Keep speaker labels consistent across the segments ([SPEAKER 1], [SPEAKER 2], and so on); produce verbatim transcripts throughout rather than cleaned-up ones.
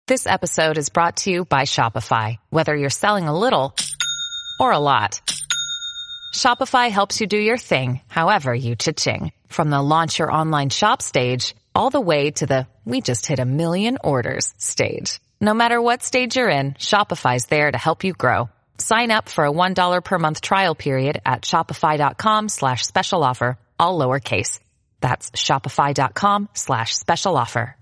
[SPEAKER 1] This episode is brought to you by Shopify. Whether you're selling a little or a lot, Shopify helps you do your thing, however you cha-ching. From the launch your online shop stage, all the way to the we just hit a million orders stage. No matter what stage you're in, Shopify's there to help you grow. Sign up for a one dollar per month trial period at shopify.com slash special offer, all lowercase. That's shopify.com slash special offer.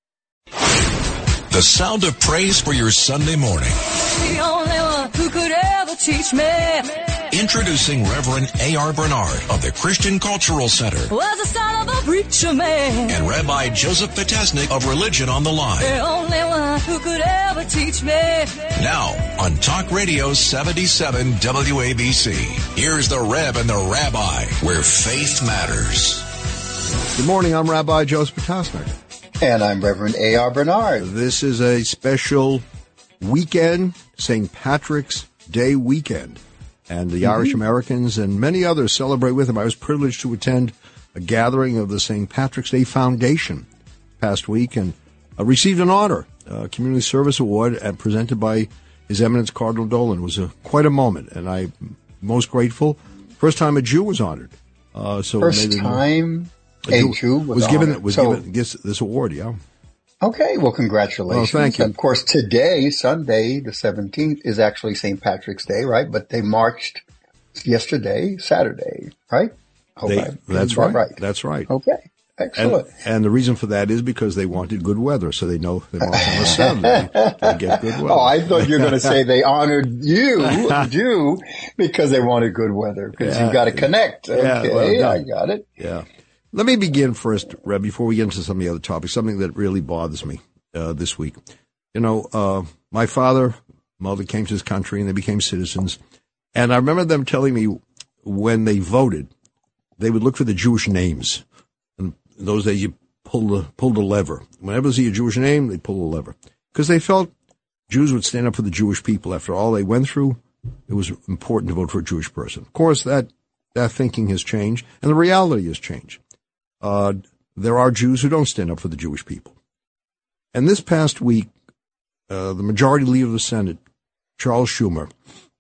[SPEAKER 2] The sound of praise for your Sunday morning.
[SPEAKER 3] The only one who could ever teach me.
[SPEAKER 2] Introducing Reverend A R Bernard of the Christian Cultural Center.
[SPEAKER 3] Was the son of a preacher man.
[SPEAKER 2] And Rabbi Joseph Potasnik of Religion on the Line.
[SPEAKER 3] The only one who could ever teach me.
[SPEAKER 2] Now, on Talk Radio seventy-seven W A B C, here's the Rev and the Rabbi, where faith matters.
[SPEAKER 4] Good morning, I'm Rabbi Joseph Potasnik.
[SPEAKER 5] And I'm Reverend A R Bernard.
[SPEAKER 4] This is a special weekend, Saint Patrick's Day weekend. And the mm-hmm. Irish Americans and many others celebrate with him. I was privileged to attend a gathering of the Saint Patrick's Day Foundation past week and uh, received an honor, a community service award, and presented by His Eminence Cardinal Dolan. It was a, quite a moment, and I'm most grateful. First time a Jew was honored. Uh, so
[SPEAKER 5] First maybe, time a, a Jew, Jew was,
[SPEAKER 4] was given was
[SPEAKER 5] so,
[SPEAKER 4] given this, this award. Yeah.
[SPEAKER 5] Okay, well, congratulations.
[SPEAKER 4] Oh, thank you.
[SPEAKER 5] And of course, today, Sunday, the seventeenth, is actually Saint Patrick's Day, right? But they marched yesterday, Saturday, right? Hope
[SPEAKER 4] They,
[SPEAKER 5] I,
[SPEAKER 4] that's right.
[SPEAKER 5] right.
[SPEAKER 4] That's right.
[SPEAKER 5] Okay, excellent.
[SPEAKER 4] And, and the reason for that is because they wanted good weather, so they know they march on a Saturday. They get good weather.
[SPEAKER 5] Oh, I thought you were going to say they honored you, Jew, because they wanted good weather, because yeah, you got to connect. Okay,
[SPEAKER 4] yeah, well,
[SPEAKER 5] I got it.
[SPEAKER 4] Yeah. Let me begin first, Reb, before we get into some of the other topics, something that really bothers me uh, this week. You know, uh, my father, mother came to this country and they became citizens. And I remember them telling me when they voted, they would look for the Jewish names. And in those days, you pull the, pull the lever. Whenever they see a Jewish name, they pull the lever. Because they felt Jews would stand up for the Jewish people. After all they went through, it was important to vote for a Jewish person. Of course, that, that thinking has changed, and the reality has changed. Uh, there are Jews who don't stand up for the Jewish people. And this past week, uh, the majority leader of the Senate, Charles Schumer,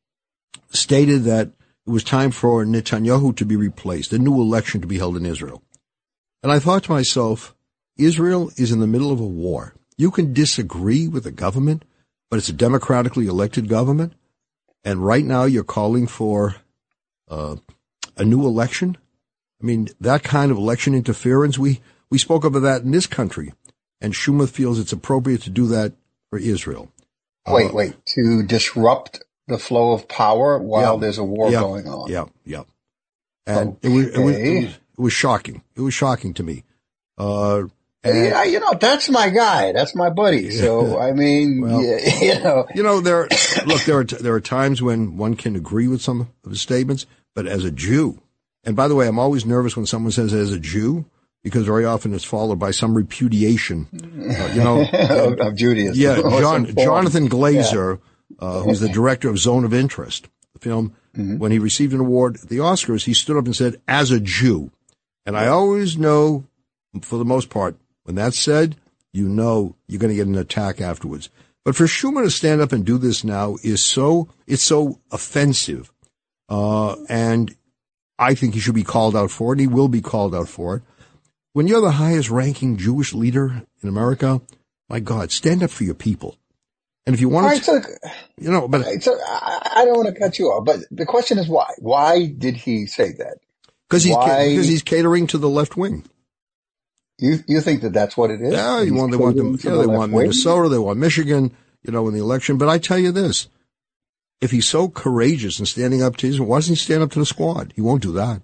[SPEAKER 4] stated that it was time for Netanyahu to be replaced, a new election to be held in Israel. And I thought to myself, Israel is in the middle of a war. You can disagree with the government, but it's a democratically elected government. And right now you're calling for uh, a new election? I mean, that kind of election interference, we, we spoke about that in this country, and Schumer feels it's appropriate to do that for Israel.
[SPEAKER 5] Wait,
[SPEAKER 4] uh,
[SPEAKER 5] wait, to disrupt the flow of power while
[SPEAKER 4] yeah,
[SPEAKER 5] there's a war
[SPEAKER 4] yeah,
[SPEAKER 5] going on.
[SPEAKER 4] Yeah, yeah. And
[SPEAKER 5] okay.
[SPEAKER 4] it, was, it, was, it, was, it was shocking. It was shocking to me. Uh, and,
[SPEAKER 5] yeah, you know, that's my guy. That's my buddy. So, I mean,
[SPEAKER 4] well,
[SPEAKER 5] yeah, you know.
[SPEAKER 4] You know, there, look, there are, there are times when one can agree with some of his statements, but as a Jew, and by the way, I'm always nervous when someone says as a Jew, because very often it's followed by some repudiation, uh, you know,
[SPEAKER 5] of, of Judaism.
[SPEAKER 4] Yeah, John, Jonathan Glazer, yeah. uh, who's the director of Zone of Interest, the film, mm-hmm. when he received an award at the Oscars, he stood up and said, as a Jew. And I always know, for the most part, when that's said, you know you're going to get an attack afterwards. But for Schumer to stand up and do this now is so, it's so offensive. Uh, and I think he should be called out for it. He will be called out for it. When you're the highest ranking Jewish leader in America, my God, stand up for your people. And if you want
[SPEAKER 5] right,
[SPEAKER 4] to,
[SPEAKER 5] so,
[SPEAKER 4] you know, but
[SPEAKER 5] right, so I, I don't want to cut you off, but the question is why? Why did he say that?
[SPEAKER 4] Because he's, because he's catering to the left wing.
[SPEAKER 5] You, you think that that's what it is?
[SPEAKER 4] Yeah, you want, they want them, yeah, the they want Minnesota, wing? They want Michigan, you know, in the election. But I tell you this. If he's so courageous and standing up to Israel, why doesn't he stand up to the squad? He won't do that.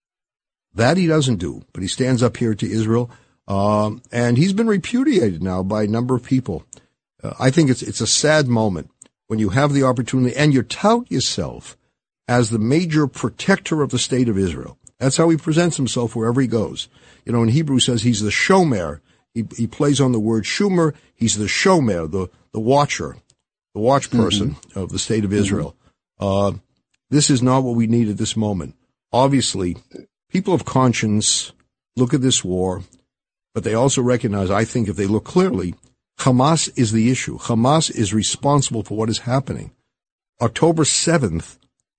[SPEAKER 4] That he doesn't do, but he stands up here to Israel. Um, and he's been repudiated now by a number of people. Uh, I think it's, it's a sad moment when you have the opportunity and you tout yourself as the major protector of the state of Israel. That's how he presents himself wherever he goes. You know, in Hebrew says he's the shomer. He, he plays on the word Schumer. He's the shomer, the, the watcher. The watch person mm-hmm. of the state of Israel. Mm-hmm. Uh, this is not what we need at this moment. Obviously, people of conscience look at this war, but they also recognize, I think, if they look clearly, Hamas is the issue. Hamas is responsible for what is happening. October seventh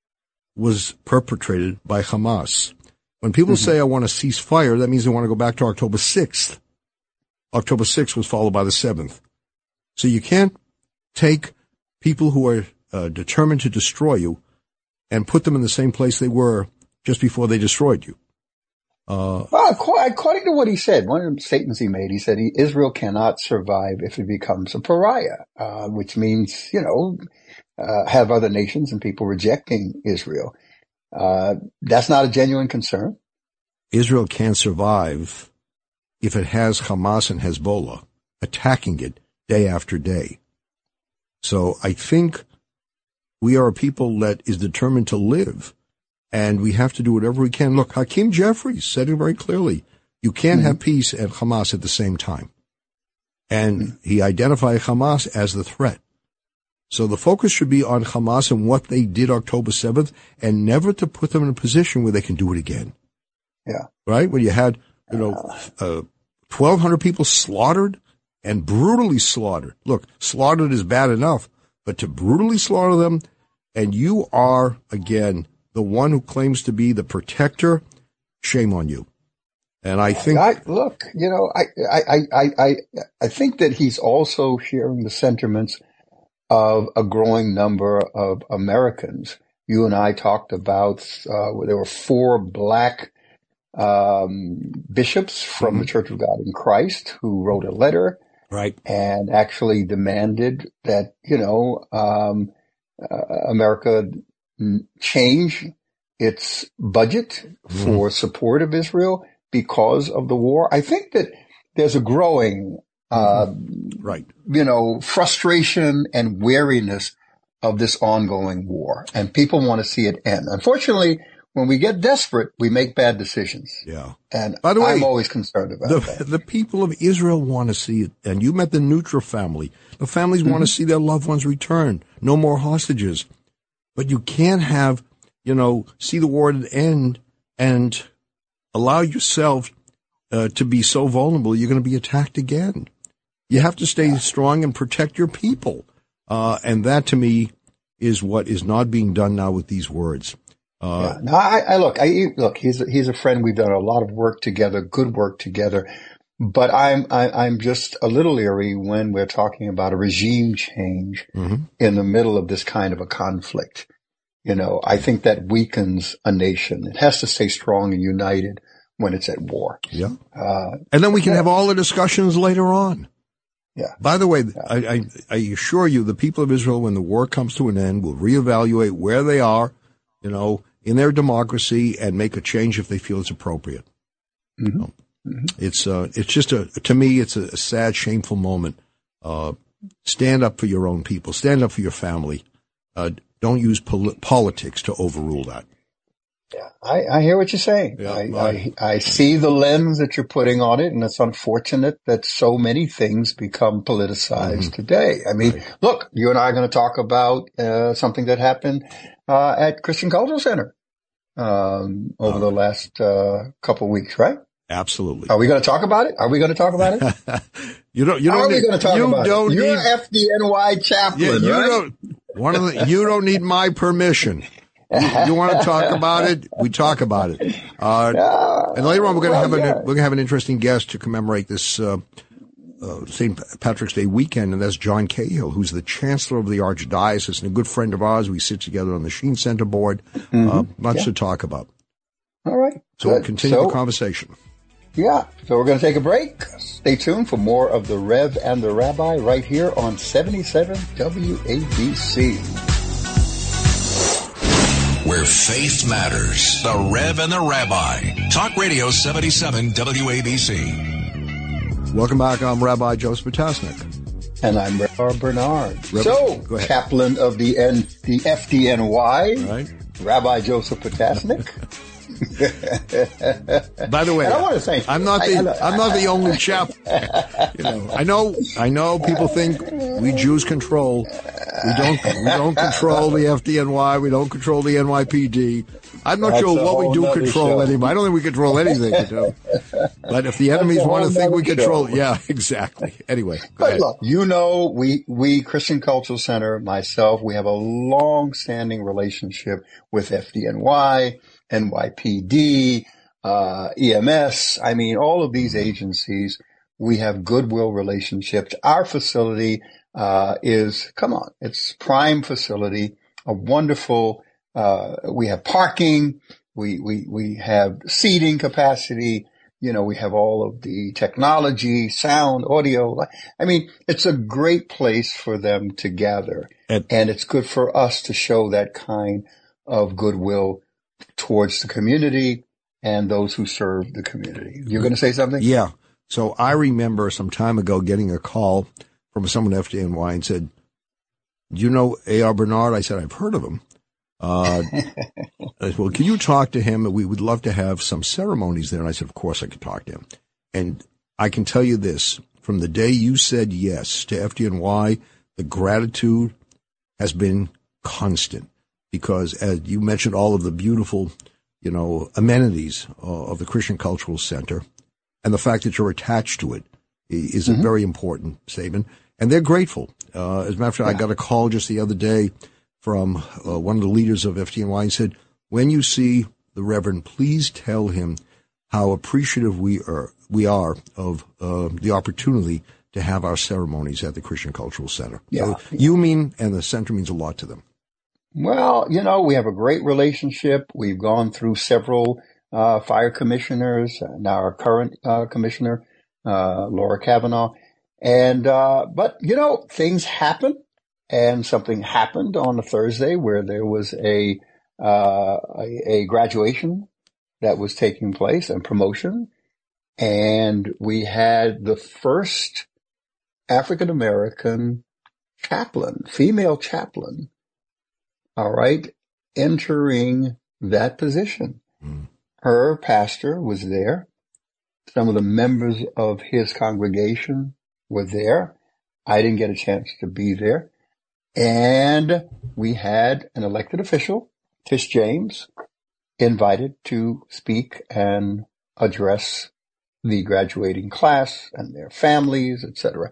[SPEAKER 4] was perpetrated by Hamas. When people mm-hmm. say, I want to cease fire, that means they want to go back to October sixth. October sixth was followed by the seventh. So you can't take people who are uh, determined to destroy you and put them in the same place they were just before they destroyed you. Uh,
[SPEAKER 5] well, according to what he said, one of the statements he made, he said he, Israel cannot survive if it becomes a pariah, uh, which means, you know, uh, have other nations and people rejecting Israel. Uh, that's not a genuine concern.
[SPEAKER 4] Israel can't survive if it has Hamas and Hezbollah attacking it day after day. So I think we are a people that is determined to live, and we have to do whatever we can. Look, Hakeem Jeffries said it very clearly. You can't mm-hmm. have peace and Hamas at the same time. And mm-hmm. he identified Hamas as the threat. So the focus should be on Hamas and what they did October seventh, and never to put them in a position where they can do it again.
[SPEAKER 5] Yeah.
[SPEAKER 4] Right? When you had, you know, uh, twelve hundred people slaughtered and brutally slaughtered. Look, slaughtered is bad enough, but to brutally slaughter them, and you are, again, the one who claims to be the protector, shame on you. And I think,
[SPEAKER 5] I, look, you know, I, I, I, I, I think that he's also sharing the sentiments of a growing number of Americans. You and I talked about, uh, there were four black, um, bishops from mm-hmm. the Church of God in Christ who wrote a letter.
[SPEAKER 4] Right.
[SPEAKER 5] And actually demanded that, you know, um, uh, America change its budget mm-hmm. for support of Israel because of the war. I think that there's a growing, uh,
[SPEAKER 4] mm-hmm. right.
[SPEAKER 5] you know, frustration and wariness of this ongoing war, and people want to see it end. Unfortunately, when we get desperate, we make bad decisions.
[SPEAKER 4] Yeah.
[SPEAKER 5] And
[SPEAKER 4] by the way,
[SPEAKER 5] I'm always concerned about
[SPEAKER 4] the,
[SPEAKER 5] that.
[SPEAKER 4] The people of Israel want to see it. And you met the Nutra family. The families mm-hmm. want to see their loved ones return. No more hostages. But you can't have, you know, see the war end and allow yourself uh, to be so vulnerable you're going to be attacked again. You have to stay strong and protect your people. Uh, and that, to me, is what is not being done now with these words.
[SPEAKER 5] Uh, yeah. No, I, I look, I look, he's a, he's a friend. We've done a lot of work together, good work together, but I'm, I, I'm just a little leery when we're talking about a regime change mm-hmm. in the middle of this kind of a conflict. You know, I think that weakens a nation. It has to stay strong and united when it's at war.
[SPEAKER 4] Yeah. Uh, and then we can yeah. have all the discussions later on.
[SPEAKER 5] Yeah.
[SPEAKER 4] By the way,
[SPEAKER 5] yeah.
[SPEAKER 4] I, I, I assure you the people of Israel, when the war comes to an end, will reevaluate where they are, you know, in their democracy, and make a change if they feel it's appropriate.
[SPEAKER 5] Mm-hmm.
[SPEAKER 4] You know,
[SPEAKER 5] mm-hmm.
[SPEAKER 4] It's uh, it's just a to me, it's a, a sad, shameful moment. Uh, stand up for your own people. Stand up for your family. Uh, don't use pol- politics to overrule that.
[SPEAKER 5] Yeah, I, I hear what you're saying.
[SPEAKER 4] Yeah,
[SPEAKER 5] I,
[SPEAKER 4] I,
[SPEAKER 5] I I see the lens that you're putting on it, and it's unfortunate that so many things become politicized mm-hmm. today. I mean, right. Look, you and I are going to talk about uh, something that happened uh, at Christian Cultural Center um, over oh. the last uh, couple of weeks, right?
[SPEAKER 4] Absolutely.
[SPEAKER 5] Are we going to talk about it? Are we going to talk about it?
[SPEAKER 4] you don't. You
[SPEAKER 5] How
[SPEAKER 4] don't.
[SPEAKER 5] are
[SPEAKER 4] need,
[SPEAKER 5] we going to talk
[SPEAKER 4] you
[SPEAKER 5] about
[SPEAKER 4] don't
[SPEAKER 5] it?
[SPEAKER 4] Need,
[SPEAKER 5] You're F D N Y chaplain,
[SPEAKER 4] yeah, you
[SPEAKER 5] right?
[SPEAKER 4] Don't, one of the. You don't need my permission. You, you want to talk about it? We talk about it. Uh,
[SPEAKER 5] yeah,
[SPEAKER 4] and later on, we're going to
[SPEAKER 5] well,
[SPEAKER 4] have an
[SPEAKER 5] yeah.
[SPEAKER 4] we're going to have an interesting guest to commemorate this uh, uh, Saint Patrick's Day weekend, and that's John Cahill, who's the Chancellor of the Archdiocese and a good friend of ours. We sit together on the Sheen Center board. Mm-hmm. Uh, much
[SPEAKER 5] yeah.
[SPEAKER 4] to talk about.
[SPEAKER 5] All right.
[SPEAKER 4] So
[SPEAKER 5] good.
[SPEAKER 4] we'll continue
[SPEAKER 5] so,
[SPEAKER 4] the conversation.
[SPEAKER 5] Yeah. So we're going to take a break. Stay tuned for more of the Rev and the Rabbi right here on seventy-seven W A B C.
[SPEAKER 2] Where faith matters. The Rev and the Rabbi. Talk Radio seventy-seven W A B C.
[SPEAKER 4] Welcome back. I'm Rabbi Joseph Potasnik.
[SPEAKER 5] And I'm Rabbi Bernard.
[SPEAKER 4] Rabbi,
[SPEAKER 5] so, chaplain of the N, the F D N Y,
[SPEAKER 4] right.
[SPEAKER 5] Rabbi Joseph Potasnik.
[SPEAKER 4] By the way,
[SPEAKER 5] and I want to thank
[SPEAKER 4] I'm not the
[SPEAKER 5] I, I,
[SPEAKER 4] I'm not the only chaplain. You know, I know I know people think we Jews control. We don't we don't control the F D N Y. We don't control the N Y P D. I'm not
[SPEAKER 5] That's
[SPEAKER 4] sure
[SPEAKER 5] a
[SPEAKER 4] what we
[SPEAKER 5] whole
[SPEAKER 4] do
[SPEAKER 5] nother
[SPEAKER 4] control
[SPEAKER 5] show.
[SPEAKER 4] anymore. I don't think we control anything. You know? But if the enemies
[SPEAKER 5] That's a
[SPEAKER 4] want to
[SPEAKER 5] whole
[SPEAKER 4] think we
[SPEAKER 5] nother
[SPEAKER 4] control,
[SPEAKER 5] show.
[SPEAKER 4] yeah, exactly. Anyway, go
[SPEAKER 5] But
[SPEAKER 4] ahead.
[SPEAKER 5] look, you know, we, we, Christian Cultural Center, myself, we have a long-standing relationship with F D N Y, N Y P D, uh, E M S. I mean, all of these agencies, we have goodwill relationships. Our facility, uh, is, come on, it's prime facility, a wonderful, uh, we have parking, we, we, we have seating capacity. You know, we have all of the technology, sound, audio. I mean, it's a great place for them to gather.
[SPEAKER 4] And-
[SPEAKER 5] And it's good for us to show that kind of goodwill towards the community and those who serve the community. You're going to say something?
[SPEAKER 4] Yeah. So I remember some time ago getting a call from someone at F D N Y and said, do you know A R Bernard? I said, I've heard of him. Uh, I said, well, can you talk to him? We would love to have some ceremonies there. And I said, of course I could talk to him. And I can tell you this, from the day you said yes to F D N Y, the gratitude has been constant because as you mentioned all of the beautiful, you know, amenities uh, of the Christian Cultural Center and the fact that you're attached to it is
[SPEAKER 5] Mm-hmm.
[SPEAKER 4] a very important statement. And they're grateful. Uh, as a matter of fact,
[SPEAKER 5] Yeah.
[SPEAKER 4] I got a call just the other day from uh, one of the leaders of F D N Y and said, when you see the Reverend, please tell him how appreciative we are, we are of uh, the opportunity to have our ceremonies at the Christian Cultural Center.
[SPEAKER 5] Yeah.
[SPEAKER 4] So you mean, and the center means a lot to them.
[SPEAKER 5] Well, you know, we have a great relationship. We've gone through several uh, fire commissioners, now our current uh, commissioner, uh, Laura Kavanaugh. And, uh, but, you know, things happen. And something happened on a Thursday where there was a, uh, a, a graduation that was taking place and promotion. And we had the first African American chaplain, female chaplain, all right, entering that position.
[SPEAKER 4] Mm.
[SPEAKER 5] Her pastor was there. Some of the members of his congregation were there. I didn't get a chance to be there. And we had an elected official, Tish James, invited to speak and address the graduating class and their families, et cetera.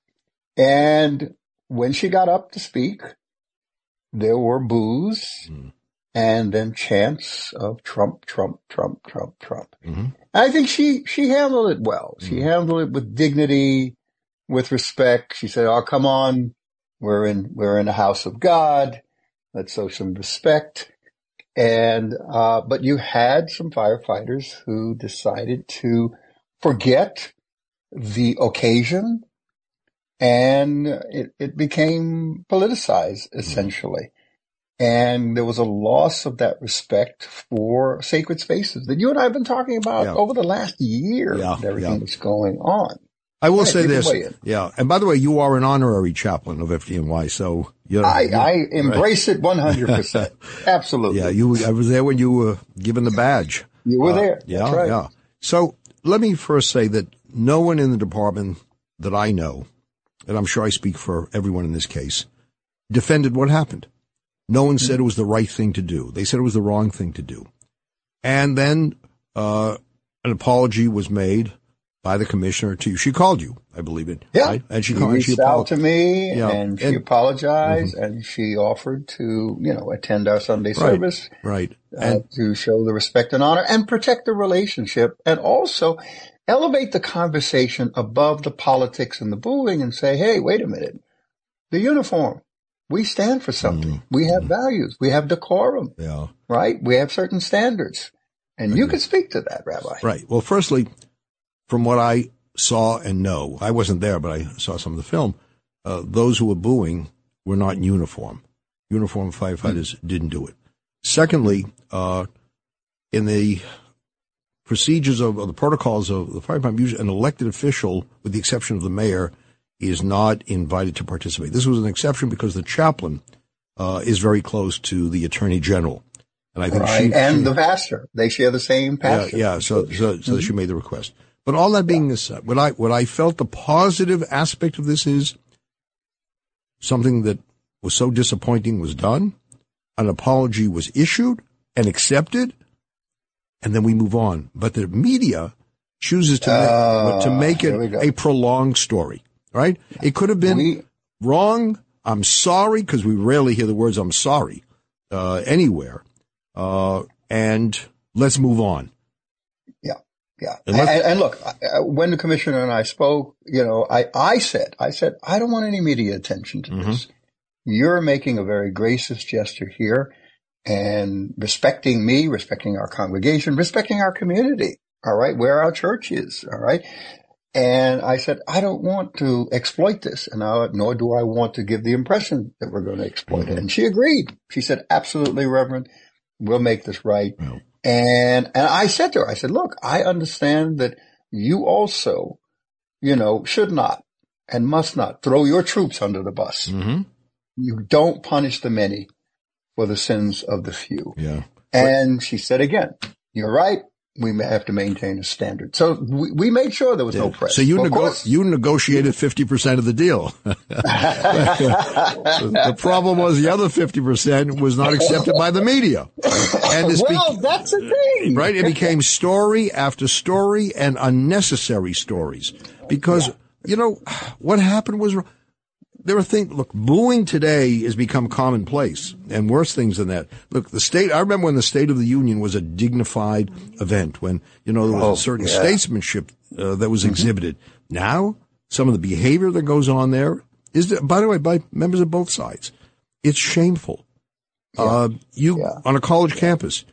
[SPEAKER 5] And when she got up to speak, there were boos
[SPEAKER 4] Mm.
[SPEAKER 5] and then chants of Trump, Trump, Trump, Trump, Trump.
[SPEAKER 4] Mm-hmm.
[SPEAKER 5] I think she, she handled it well. She
[SPEAKER 4] Mm.
[SPEAKER 5] handled it with dignity, with respect. She said, oh, come on. We're in, we're in the house of God. Let's show some respect. And, uh, but you had some firefighters who decided to forget the occasion and it, it became politicized essentially. And there was a loss of that respect for sacred spaces that you and I have been talking about
[SPEAKER 4] Yeah.
[SPEAKER 5] over the last year.
[SPEAKER 4] Yeah,
[SPEAKER 5] and everything
[SPEAKER 4] yeah.
[SPEAKER 5] that's going on.
[SPEAKER 4] I will
[SPEAKER 5] Right,
[SPEAKER 4] say
[SPEAKER 5] you can
[SPEAKER 4] this.
[SPEAKER 5] weigh in.
[SPEAKER 4] Yeah. And by the way, you are an honorary chaplain of F D N Y. So you're,
[SPEAKER 5] I,
[SPEAKER 4] you're-
[SPEAKER 5] I embrace it one hundred percent. Absolutely.
[SPEAKER 4] yeah, you, I was there when you were given the badge.
[SPEAKER 5] You were
[SPEAKER 4] Uh,
[SPEAKER 5] there.
[SPEAKER 4] Yeah.
[SPEAKER 5] That's right.
[SPEAKER 4] Yeah. So let me first say that no one in the department that I know, and I'm sure I speak for everyone in this case, defended what happened. No one said it was the right thing to do. They said it was the wrong thing to do. And then, uh, an apology was made by the commissioner to you. She called you, I believe it.
[SPEAKER 5] Yeah.
[SPEAKER 4] Right? And she
[SPEAKER 5] She
[SPEAKER 4] called, and she
[SPEAKER 5] reached out
[SPEAKER 4] apologized.
[SPEAKER 5] to me
[SPEAKER 4] Yeah.
[SPEAKER 5] and she
[SPEAKER 4] And-
[SPEAKER 5] apologized and she offered to, you know, attend our Sunday service,
[SPEAKER 4] Right.
[SPEAKER 5] uh,
[SPEAKER 4] And
[SPEAKER 5] to show the respect and honor and protect the relationship and also elevate the conversation above the politics and the booing and say, hey, wait a minute. The uniform. We stand for something.
[SPEAKER 4] Mm-hmm.
[SPEAKER 5] We have values. We have decorum,
[SPEAKER 4] yeah.
[SPEAKER 5] right? We have certain standards. And you can speak to that, Rabbi.
[SPEAKER 4] Right. Well, firstly, from what I saw and know, I wasn't there, but I saw some of the film, uh, those who were booing were not in uniform. Uniform firefighters mm. didn't do it. Secondly, uh, in the procedures of, of the protocols of the fire department, an elected official, with the exception of the mayor, is not invited to participate. This was an exception because the chaplain uh, is very close to the attorney general. And I think
[SPEAKER 5] Right.
[SPEAKER 4] she,
[SPEAKER 5] and
[SPEAKER 4] she,
[SPEAKER 5] the pastor. They share the same pastor.
[SPEAKER 4] yeah, yeah. So, so, so she made the request. But all that being said, what I, what I felt the positive aspect of this is something that was so disappointing was done. An apology was issued and accept it, and then we move on. But the media chooses to make,
[SPEAKER 5] Uh,
[SPEAKER 4] to make
[SPEAKER 5] here we
[SPEAKER 4] it
[SPEAKER 5] go.
[SPEAKER 4] a prolonged story, right? It could have been
[SPEAKER 5] We-
[SPEAKER 4] wrong. I'm sorry, because we rarely hear the words "I'm sorry" uh, anywhere. Uh, and let's move on.
[SPEAKER 5] Yeah. Yeah.
[SPEAKER 4] And
[SPEAKER 5] And,
[SPEAKER 4] let's-
[SPEAKER 5] and look, I- when the commissioner and I spoke, you know, I, I said, I said, I don't want any media attention to
[SPEAKER 4] Mm-hmm.
[SPEAKER 5] this. You're making a very gracious gesture here and respecting me, respecting our congregation, respecting our community. All right. Where our church is. All right. And I said, I don't want to exploit this, and I, nor do I want to give the impression that we're going to exploit it. And she agreed. She said, absolutely, Reverend, we'll make this right.
[SPEAKER 4] Well.
[SPEAKER 5] And, and I said to her, I said, look, I understand that you also, you know, should not and must not throw your troops under the bus.
[SPEAKER 4] Mm-hmm.
[SPEAKER 5] You don't punish the many for the sins of the few.
[SPEAKER 4] Yeah.
[SPEAKER 5] And she said again, you're right. We may have to maintain a standard. So we, we made sure there was no press.
[SPEAKER 4] So you
[SPEAKER 5] Of
[SPEAKER 4] nego-
[SPEAKER 5] course.
[SPEAKER 4] you negotiated fifty percent of the deal. The problem was the other fifty percent was not accepted by the media. And this
[SPEAKER 5] Well,
[SPEAKER 4] be-
[SPEAKER 5] that's the thing.
[SPEAKER 4] right? It became story after story and unnecessary stories because, you know, what happened was there are things, look, booing today has become commonplace and worse things than that. Look, the state, I remember when the State of the Union was a dignified event when, you know, there was
[SPEAKER 5] Oh,
[SPEAKER 4] a certain
[SPEAKER 5] yeah.
[SPEAKER 4] statesmanship uh, that was exhibited. Now, some of the behavior that goes on there is, by the way, by members of both sides. It's shameful. Uh, you,
[SPEAKER 5] Yeah.
[SPEAKER 4] on a college campus,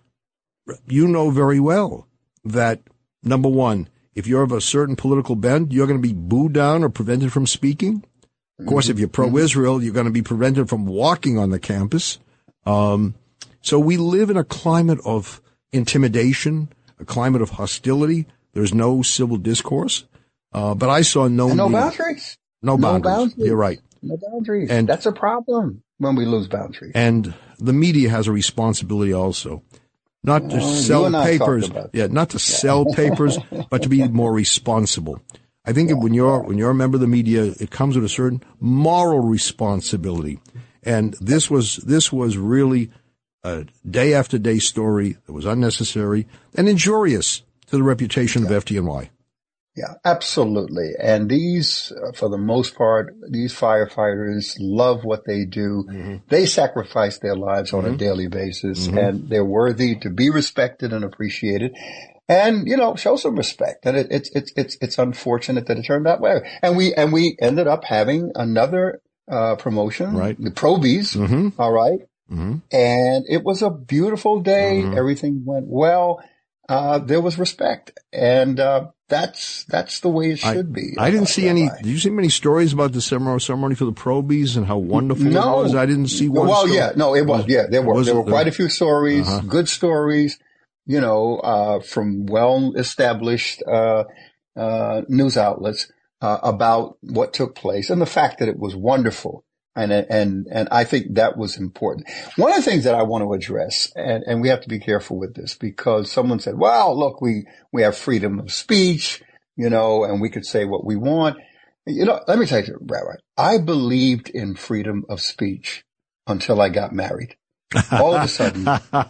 [SPEAKER 4] you know very well that, number one, if you're of a certain political bent, you're going to be booed down or prevented from speaking. Of course, if you're pro-Israel, you're going to be prevented from walking on the campus. Um, so we live in a climate of intimidation, a climate of hostility. There's no civil discourse. Uh, but I saw no
[SPEAKER 5] And no
[SPEAKER 4] need-
[SPEAKER 5] boundaries.
[SPEAKER 4] No
[SPEAKER 5] No
[SPEAKER 4] boundaries.
[SPEAKER 5] boundaries.
[SPEAKER 4] You're right.
[SPEAKER 5] No boundaries.
[SPEAKER 4] And-
[SPEAKER 5] And that's a problem when we lose boundaries.
[SPEAKER 4] And the media has a responsibility also. Not to
[SPEAKER 5] Well, you
[SPEAKER 4] sell
[SPEAKER 5] and I talked
[SPEAKER 4] papers,
[SPEAKER 5] about that.
[SPEAKER 4] yeah, not to sell papers, but to be more responsible. I think when you're, when you're a member of the media, it comes with a certain moral responsibility. And this was, this was really a day after day story that was unnecessary and injurious to the reputation of F D N Y.
[SPEAKER 5] Yeah, absolutely. And these, uh, for the most part, these firefighters love what they do.
[SPEAKER 4] Mm-hmm.
[SPEAKER 5] They sacrifice their lives on a daily basis,
[SPEAKER 4] Mm-hmm.
[SPEAKER 5] and they're worthy to be respected and appreciated. And, you know, show some respect. And it, it's, it's, it's, it's unfortunate that it turned that way. And we, and we ended up having another, uh, promotion.
[SPEAKER 4] Right.
[SPEAKER 5] The Probies.
[SPEAKER 4] Mm-hmm.
[SPEAKER 5] All right.
[SPEAKER 4] Mm-hmm.
[SPEAKER 5] And it was a beautiful day.
[SPEAKER 4] Mhm.
[SPEAKER 5] Everything went well. Uh, there was respect. And, uh, that's, that's the way it should be.
[SPEAKER 4] I didn't
[SPEAKER 5] uh,
[SPEAKER 4] see any.
[SPEAKER 5] Rabbi.
[SPEAKER 4] Did you see many stories about the ceremony ceremony for the Probies and how wonderful
[SPEAKER 5] No.
[SPEAKER 4] it was? I didn't see one.
[SPEAKER 5] Well,
[SPEAKER 4] story.
[SPEAKER 5] yeah, no, it was, yeah, there were,
[SPEAKER 4] Was
[SPEAKER 5] there
[SPEAKER 4] it
[SPEAKER 5] were
[SPEAKER 4] the-
[SPEAKER 5] quite a few stories,
[SPEAKER 4] Uh-huh.
[SPEAKER 5] good stories, you know, uh, from well-established, uh, uh, news outlets, uh, about what took place and the fact that it was wonderful. And, and, and I think that was important. One of the things that I want to address, and, and we have to be careful with this because someone said, well, look, we, we have freedom of speech, you know, and we could say what we want. You know, let me tell you, Rabbi, I believed in freedom of speech until I got married. All of a sudden,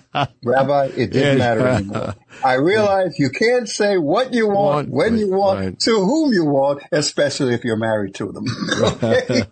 [SPEAKER 5] Rabbi, it didn't
[SPEAKER 4] Yeah.
[SPEAKER 5] matter anymore. I realized you can't say what you want,
[SPEAKER 4] Want,
[SPEAKER 5] when you want,
[SPEAKER 4] right.
[SPEAKER 5] to whom you want, especially if you're married to them. Okay?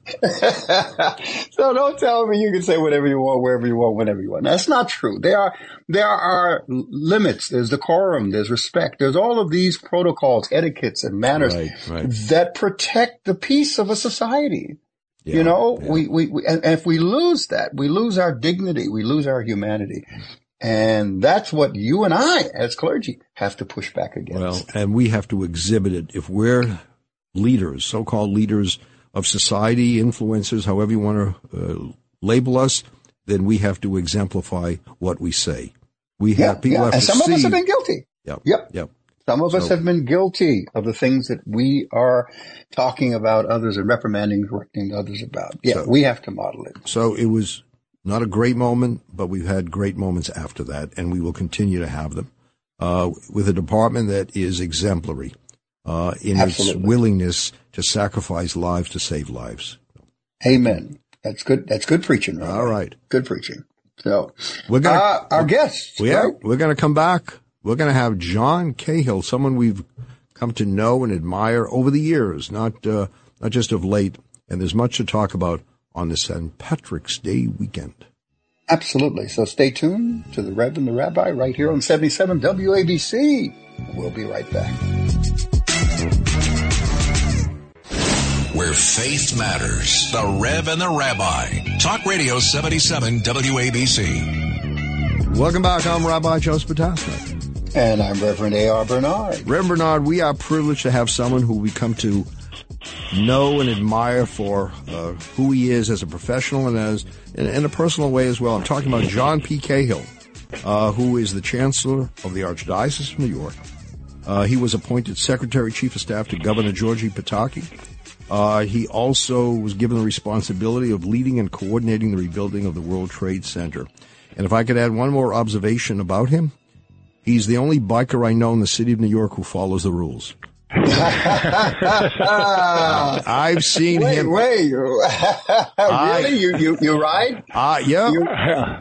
[SPEAKER 5] So don't tell me you can say whatever you want, wherever you want, whenever you want. That's not true. There are, there are limits. There's decorum. There's respect. There's all of these protocols, etiquettes, and manners
[SPEAKER 4] Right, right.
[SPEAKER 5] that protect the peace of a society.
[SPEAKER 4] Yeah,
[SPEAKER 5] You know,
[SPEAKER 4] yeah.
[SPEAKER 5] we, we, we and, and if we lose that, we lose our dignity, we lose our humanity. And that's what you and I, as clergy, have to push back against.
[SPEAKER 4] Well, and we have to exhibit it. If we're leaders, so-called leaders of society, influencers, however you want to uh, label us, then we have to exemplify what we say. We
[SPEAKER 5] yeah,
[SPEAKER 4] have people
[SPEAKER 5] yeah.
[SPEAKER 4] have
[SPEAKER 5] And
[SPEAKER 4] to
[SPEAKER 5] some
[SPEAKER 4] see.
[SPEAKER 5] of us have been guilty.
[SPEAKER 4] Yep,
[SPEAKER 5] Yep.
[SPEAKER 4] yep.
[SPEAKER 5] Some of us
[SPEAKER 4] So-
[SPEAKER 5] have been guilty of the things that we are talking about others and reprimanding, correcting others about. Yeah,
[SPEAKER 4] So-
[SPEAKER 5] we have to model it.
[SPEAKER 4] So it was not a great moment, but we've had great moments after that, and we will continue to have them uh, with a department that is exemplary uh, in
[SPEAKER 5] Absolutely.
[SPEAKER 4] its willingness to sacrifice lives to save lives.
[SPEAKER 5] Amen. That's good. That's good preaching. Rabbi.
[SPEAKER 4] All right.
[SPEAKER 5] Good preaching. So,
[SPEAKER 4] we're gonna,
[SPEAKER 5] uh, our guests.
[SPEAKER 4] Yeah,
[SPEAKER 5] right?
[SPEAKER 4] we're going to come back. We're going to have John Cahill, someone we've come to know and admire over the years, not uh, not just of late. And there's much to talk about on this Saint Patrick's Day weekend.
[SPEAKER 5] Absolutely. So stay tuned to the Rev and the Rabbi right here on seventy-seven W A B C. We'll be right back.
[SPEAKER 2] Where faith matters. The Rev and the Rabbi. Talk Radio seventy-seven W A B C.
[SPEAKER 4] Welcome back. I'm Rabbi Joe Spatasnik.
[SPEAKER 5] And I'm Reverend A R Bernard.
[SPEAKER 4] Reverend Bernard, we are privileged to have someone who we come to know and admire for uh, who he is as a professional and as in, in a personal way as well. I'm talking about John P. Cahill, uh, who is the Chancellor of the Archdiocese of New York. Uh, he was appointed Secretary Chief of Staff to Governor Giorgi Pataki. Uh, he also was given the responsibility of leading and coordinating the rebuilding of the World Trade Center. And if I could add one more observation about him, he's the only biker I know in the city of New York who follows the rules. I've seen
[SPEAKER 5] wait,
[SPEAKER 4] him.
[SPEAKER 5] Wait, really? I, you, you, you ride?
[SPEAKER 4] Uh, yeah.
[SPEAKER 5] You,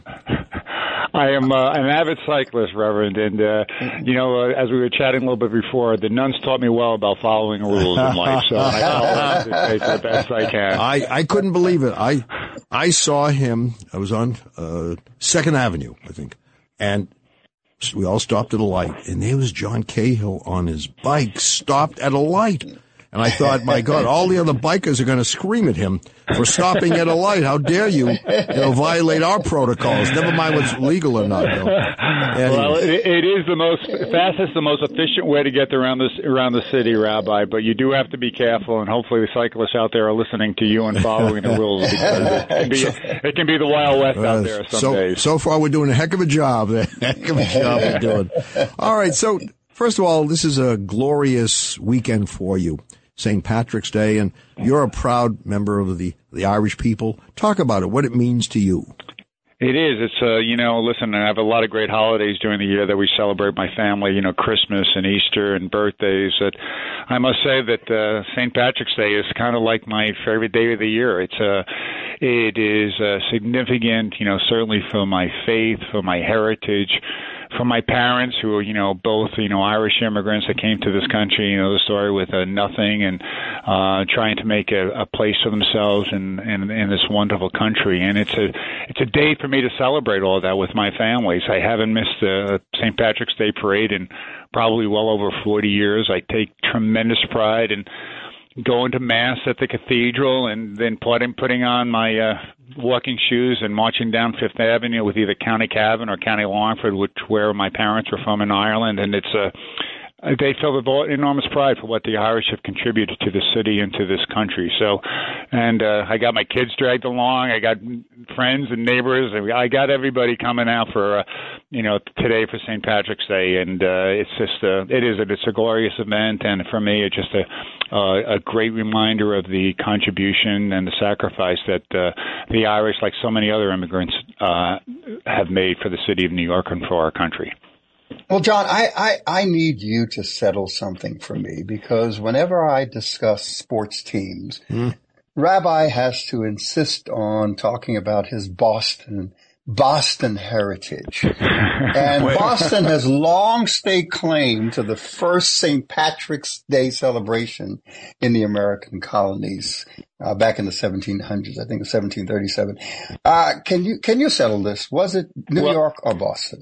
[SPEAKER 6] I am uh, an avid cyclist, Reverend, and, uh, you know, uh, as we were chatting a little bit before, the nuns taught me well about following rules in life, so I follow it the best I can.
[SPEAKER 4] I, I couldn't believe it. I I saw him, I was on uh, Second Avenue, I think, and we all stopped at a light, and there was John Cahill on his bike, stopped at a light. And I thought, my God, all the other bikers are going to scream at him for stopping at a light. How dare you, you know, violate our protocols? Never mind what's legal or not. Though. Anyway.
[SPEAKER 6] Well, it, it is the most fastest, the most efficient way to get around this around the city, Rabbi. But you do have to be careful, and hopefully the cyclists out there are listening to you and following the rules, because it can be it can be the Wild West out there some
[SPEAKER 4] so,
[SPEAKER 6] days.
[SPEAKER 4] So far, we're doing a heck of a job. A heck of a job we're doing. All right. So first of all, this is a glorious weekend for you. Saint Patrick's Day, and you're a proud member of the, the Irish people. Talk about it, what it means to you.
[SPEAKER 6] It is. It's, uh, you know, listen, I have a lot of great holidays during the year that we celebrate my family, you know, Christmas and Easter and birthdays. That I must say that uh, Saint Patrick's Day is kind of like my favorite day of the year. It's uh, it is uh, significant, you know, certainly for my faith, for my heritage, for my parents who are, you know, both, you know, Irish immigrants that came to this country, you know, the story with uh, nothing and uh, trying to make a, a place for themselves in, in, in this wonderful country. And it's a it's a day for me to celebrate all of that with my families. I haven't missed a Saint Patrick's Day parade in probably well over forty years. I take tremendous pride in going to Mass at the cathedral and then putting, putting on my uh, walking shoes and marching down Fifth Avenue with either County Cavan or County Longford, which where my parents were from in Ireland. And it's a they feel enormous pride for what the Irish have contributed to the city and to this country. So, and uh, I got my kids dragged along. I got friends and neighbors. And I got everybody coming out for, uh, you know, today for Saint Patrick's Day. And uh, it's just, uh, it is, it's a glorious event. And for me, it's just a, uh, a great reminder of the contribution and the sacrifice that uh, the Irish, like so many other immigrants, uh, have made for the city of New York and for our country.
[SPEAKER 5] Well, John, I, I, I need you to settle something for me, because whenever I discuss sports teams, mm. Rabbi has to insist on talking about his Boston Boston heritage. And Boston has long staked claim to the first Saint Patrick's Day celebration in the American colonies uh, back in the seventeen hundreds, I think it was seventeen thirty-seven. Uh, can you can you settle this? Was it New well, York or Boston?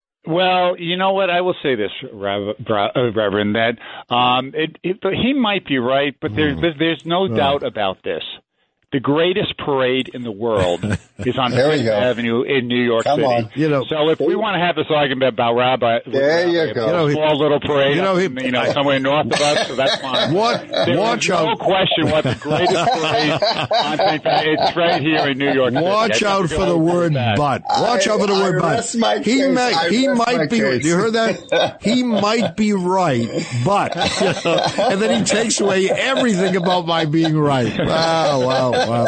[SPEAKER 6] Well, you know what? I will say this, Reverend, that um, it, it, he might be right, but there's, there's no oh. doubt about this. The greatest parade in the world is on Fifth Avenue in New York
[SPEAKER 5] Come
[SPEAKER 6] City.
[SPEAKER 5] On.
[SPEAKER 4] You know,
[SPEAKER 6] so if we want to have this argument about Rabbi,
[SPEAKER 5] there
[SPEAKER 6] Rabbi,
[SPEAKER 5] you go.
[SPEAKER 6] A
[SPEAKER 5] you know,
[SPEAKER 6] small little parade,
[SPEAKER 4] you know, he,
[SPEAKER 6] in, you know somewhere north of us, so that's fine.
[SPEAKER 4] What?
[SPEAKER 6] There
[SPEAKER 4] watch
[SPEAKER 6] is no
[SPEAKER 4] out.
[SPEAKER 6] question what the greatest parade on Saint Patrick's. It's right here in New York City.
[SPEAKER 4] Watch out for the word "but." Watch out for the word "but." He
[SPEAKER 5] case.
[SPEAKER 4] may,
[SPEAKER 5] I
[SPEAKER 4] he might be.
[SPEAKER 5] Case.
[SPEAKER 4] You heard that? He might be right, but, you know, and then he takes away everything about my being right. Wow, wow,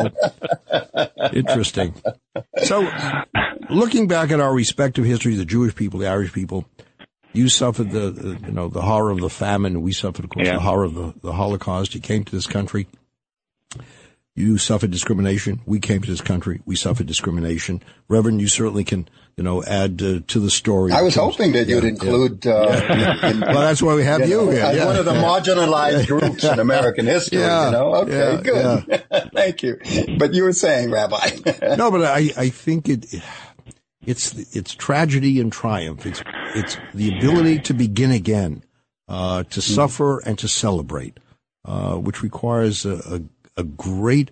[SPEAKER 4] wow. Interesting. So, looking back at our respective histories, the Jewish people, the Irish people, you suffered the, the you know, the horror of the famine. We suffered, of course,
[SPEAKER 6] yeah.
[SPEAKER 4] the horror of the, the Holocaust. You came to this country. you suffered discrimination. We came to this country. We suffered discrimination. Reverend, you certainly can, you know, add uh, to the story.
[SPEAKER 5] I was hoping that you'd yeah, include. Yeah. Uh,
[SPEAKER 4] yeah. In, well, that's why we have you, you know, here.
[SPEAKER 5] As
[SPEAKER 4] yeah.
[SPEAKER 5] one of the marginalized groups in American history.
[SPEAKER 4] Yeah.
[SPEAKER 5] You know, okay,
[SPEAKER 4] yeah.
[SPEAKER 5] good. Yeah. Thank you. But you were saying, Rabbi.
[SPEAKER 4] No, but I, I think it, it's, it's tragedy and triumph. It's, it's the ability to begin again, uh, to mm-hmm. suffer and to celebrate, uh, which requires a, a A great,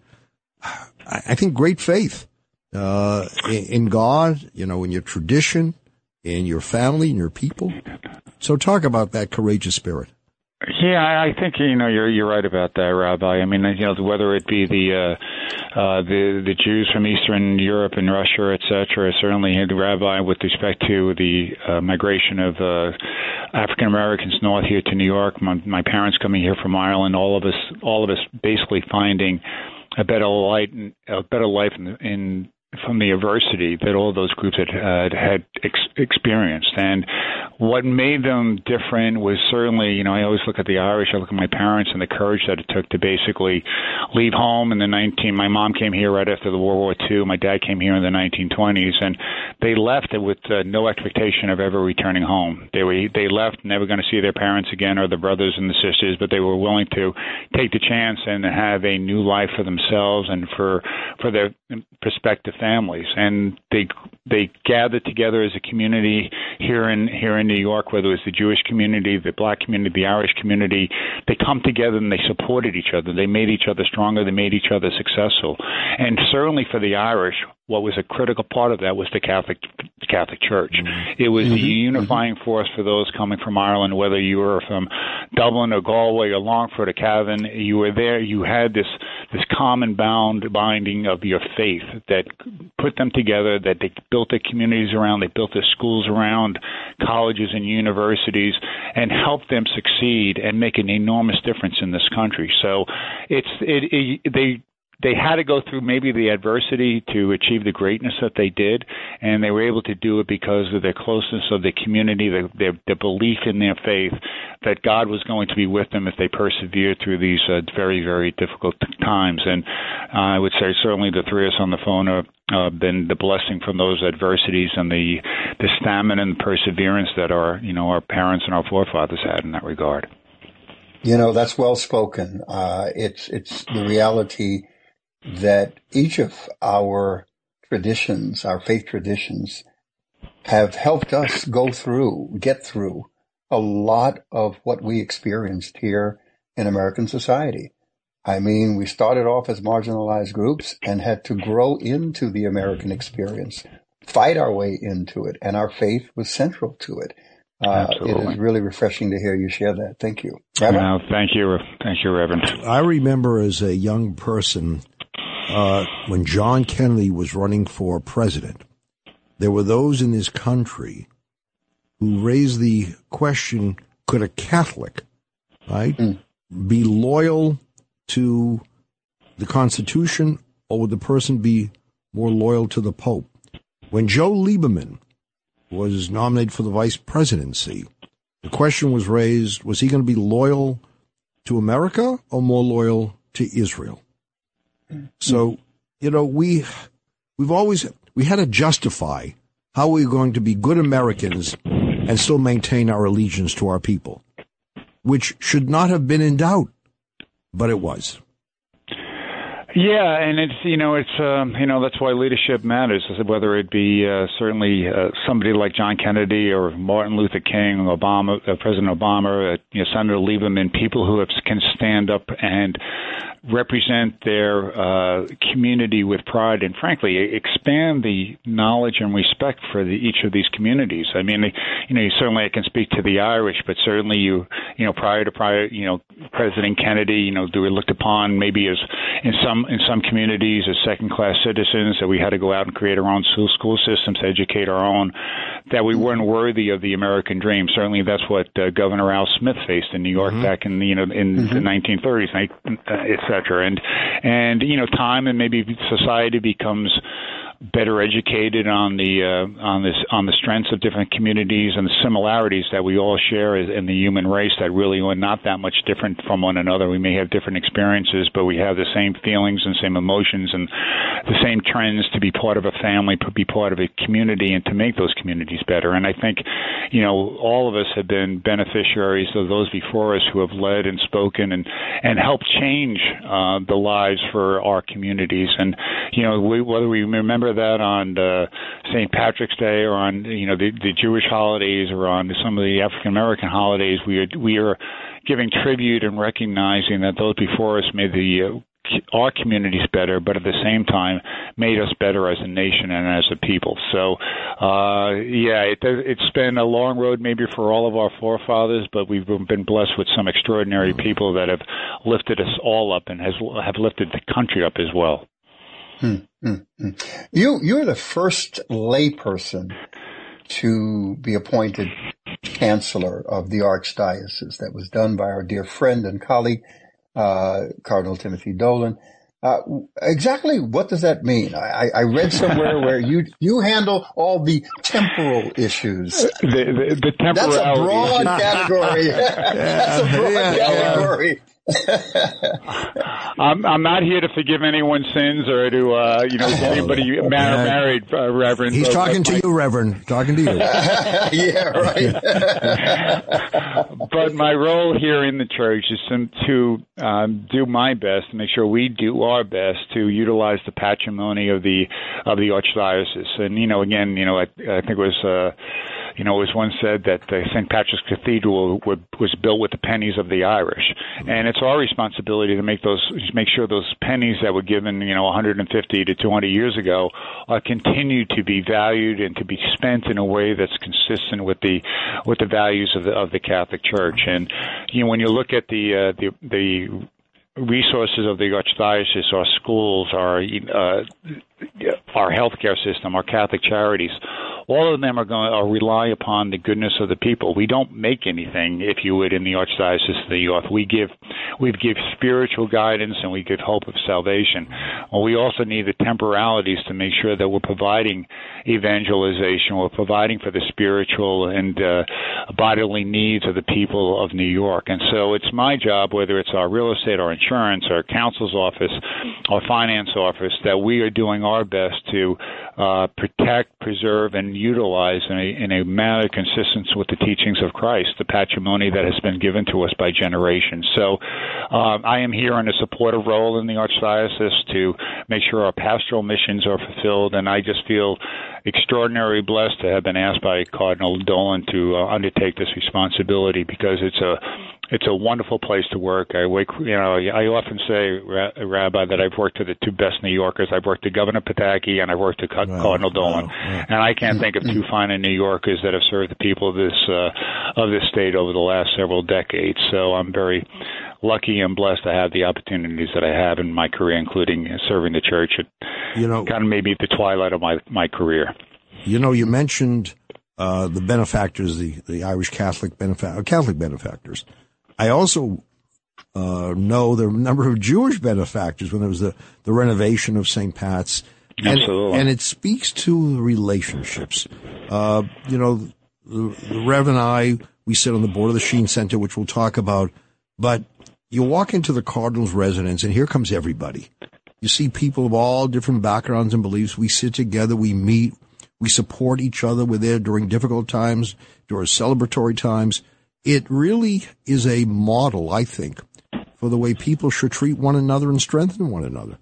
[SPEAKER 4] I think, great faith uh, in, in God, you know, in your tradition, in your family, in your people. So talk about that courageous spirit.
[SPEAKER 6] Yeah, I think you know you're you're right about that, Rabbi. I mean, you know, whether it be the uh, uh, the the Jews from Eastern Europe and Russia, et cetera, certainly the Rabbi with respect to the uh, migration of uh, African Americans north here to New York. My, my parents coming here from Ireland. All of us, all of us, basically finding a better light, a better life in, in from the adversity that all of those groups had uh, had ex- experienced. And what made them different was certainly, you know, I always look at the Irish, I look at my parents and the courage that it took to basically leave home in the nineteen. My mom came here right after the World War Two. My dad came here in the nineteen twenties, and they left it with uh, no expectation of ever returning home. They were they left, never going to see their parents again or the brothers and the sisters, but they were willing to take the chance and have a new life for themselves and for for their prospective families. And they they gathered together as a community here in here in New York, whether it was the Jewish community, the black community, the Irish community. They come together and they supported each other. They made each other stronger. They made each other successful. And certainly for the Irish, what was a critical part of that was the Catholic the Catholic Church. Mm-hmm. It was mm-hmm. the unifying mm-hmm. force for those coming from Ireland, whether you were from Dublin or Galway or Longford or Cavan. You were there. You had this this common bound binding of your faith that put them together, that they built their communities around, they built their schools around, colleges and universities, and helped them succeed and make an enormous difference in this country. So it's it, it they They had to go through maybe the adversity to achieve the greatness that they did, and they were able to do it because of their closeness of the community, their, their, their belief in their faith, that God was going to be with them if they persevered through these uh, very, very difficult times. And uh, I would say certainly the three of us on the phone have uh, been the blessing from those adversities and the, the stamina and perseverance that our, you know, our parents and our forefathers had in that regard.
[SPEAKER 5] You know, that's well spoken. Uh, it's it's the reality that each of our traditions, our faith traditions, have helped us go through, get through a lot of what we experienced here in American society. I mean, we started off as marginalized groups and had to grow into the American experience, fight our way into it, and our faith was central to it. Uh, it is really refreshing to hear you share that. Thank you.
[SPEAKER 6] No, thank you. Thank you, Reverend.
[SPEAKER 4] I remember as a young person, Uh, when John Kennedy was running for president, there were those in this country who raised the question, could a Catholic, right, mm. be loyal to the Constitution, or would the person be more loyal to the Pope? When Joe Lieberman was nominated for the vice presidency, the question was raised, was he going to be loyal to America or more loyal to Israel? So, you know, we, we've always, we had to justify how we're going to be good Americans and still maintain our allegiance to our people, which should not have been in doubt, but it was.
[SPEAKER 6] Yeah, and it's, you know, it's, um, you know, that's why leadership matters, whether it be uh, certainly uh, somebody like John Kennedy or Martin Luther King, Obama, uh, President Obama, uh, you know, Senator Lieberman, people who have, can stand up and represent their uh, community with pride and, frankly, expand the knowledge and respect for the, each of these communities. I mean, you know, certainly I can speak to the Irish, but certainly you, you know, prior to prior, you know, President Kennedy, you know, they were looked upon maybe as in some in some communities as second-class citizens, that we had to go out and create our own school school systems, educate our own, that we weren't worthy of the American dream. Certainly, that's what uh, Governor Al Smith faced in New York mm-hmm. back in you know in mm-hmm. the nineteen thirties, et cetera. And and you know, time and maybe society becomes better educated on the uh, on this on the strengths of different communities and the similarities that we all share in the human race that really are not that much different from one another. We may have different experiences, but we have the same feelings and same emotions and the same trends to be part of a family, to be part of a community, and to make those communities better. And I think, you know, all of us have been beneficiaries of those before us who have led and spoken and, and helped change uh, the lives for our communities. And, you know, we, whether we remember that on uh, Saint Patrick's Day or on, you know, the, the Jewish holidays or on some of the African American holidays, we are, we are giving tribute and recognizing that those before us made the uh, our communities better, but at the same time made us better as a nation and as a people. So, uh, yeah, it, it's been a long road maybe for all of our forefathers, but we've been blessed with some extraordinary people that have lifted us all up and has have lifted the country up as well.
[SPEAKER 5] Hmm, hmm, hmm. You, you're the first layperson to be appointed chancellor of the Archdiocese. That was done by our dear friend and colleague, Uh, Cardinal Timothy Dolan. Uh, exactly what does that mean? I, I read somewhere where you you handle all the temporal issues.
[SPEAKER 6] The, the, the temporality.
[SPEAKER 5] That's a broad category. That's a broad
[SPEAKER 4] yeah,
[SPEAKER 5] category.
[SPEAKER 6] I'm, I'm not here to forgive anyone's sins or to, uh, you know, anybody mar-
[SPEAKER 4] Yeah.
[SPEAKER 6] married, uh, Reverend.
[SPEAKER 4] He's
[SPEAKER 6] but,
[SPEAKER 4] talking
[SPEAKER 6] but
[SPEAKER 4] to
[SPEAKER 6] my,
[SPEAKER 4] you, Reverend. Talking to you.
[SPEAKER 5] Yeah, right.
[SPEAKER 6] But my role here in the church is to, to um, do my best to make sure we do our best to utilize the patrimony of the of the Archdiocese. And, you know, again, you know, I, I think it was, uh, you know, it was once said that uh, Saint Patrick's Cathedral would, was built with the pennies of the Irish. And it's our responsibility to make those, make sure those pennies that were given, you know, one hundred fifty to two hundred years ago are continue to be valued and to be spent in a way that's consistent with the with the values of the of the Catholic Church. And, you know, when you look at the uh, the the resources of the Archdiocese, our schools, our uh, our healthcare system, our Catholic charities, all of them are going to rely upon the goodness of the people. We don't make anything, if you would, in the Archdiocese of New York. We give we give spiritual guidance and we give hope of salvation. Well, we also need the temporalities to make sure that we're providing evangelization, we're providing for the spiritual and uh, bodily needs of the people of New York. And so it's my job, whether it's our real estate, our insurance, our counsel's office, our finance office, that we are doing our best to uh, protect, preserve, and utilize in a, in a manner consistent with the teachings of Christ, the patrimony that has been given to us by generations. So um, I am here in a supportive role in the Archdiocese to make sure our pastoral missions are fulfilled, and I just feel extraordinarily blessed to have been asked by Cardinal Dolan to uh, undertake this responsibility, because it's a it's a wonderful place to work. I wake, you know, I often say, Rabbi, that I've worked with the two best New Yorkers. I've worked with Governor Pataki and I've worked with wow, Cardinal Dolan, wow, wow. And I can't think of two finer New Yorkers that have served the people of this uh, of this state over the last several decades. So I'm very lucky and blessed to have the opportunities that I have in my career, including serving the church at you know, kind of maybe at the twilight of my, my career.
[SPEAKER 4] You know, you mentioned uh, the benefactors, the, the Irish Catholic benefac- Catholic benefactors. I also uh, know there are a number of Jewish benefactors when there was the, the renovation of Saint Pat's. And,
[SPEAKER 6] Absolutely.
[SPEAKER 4] And it speaks to relationships. Uh, you know, the, the Rev and I, we sit on the board of the Sheen Center, which we'll talk about, but you walk into the Cardinal's residence and here comes everybody. You see people of all different backgrounds and beliefs. We sit together, we meet, we support each other. We're there during difficult times, during celebratory times. It really is a model, I think, for the way people should treat one another and strengthen one another.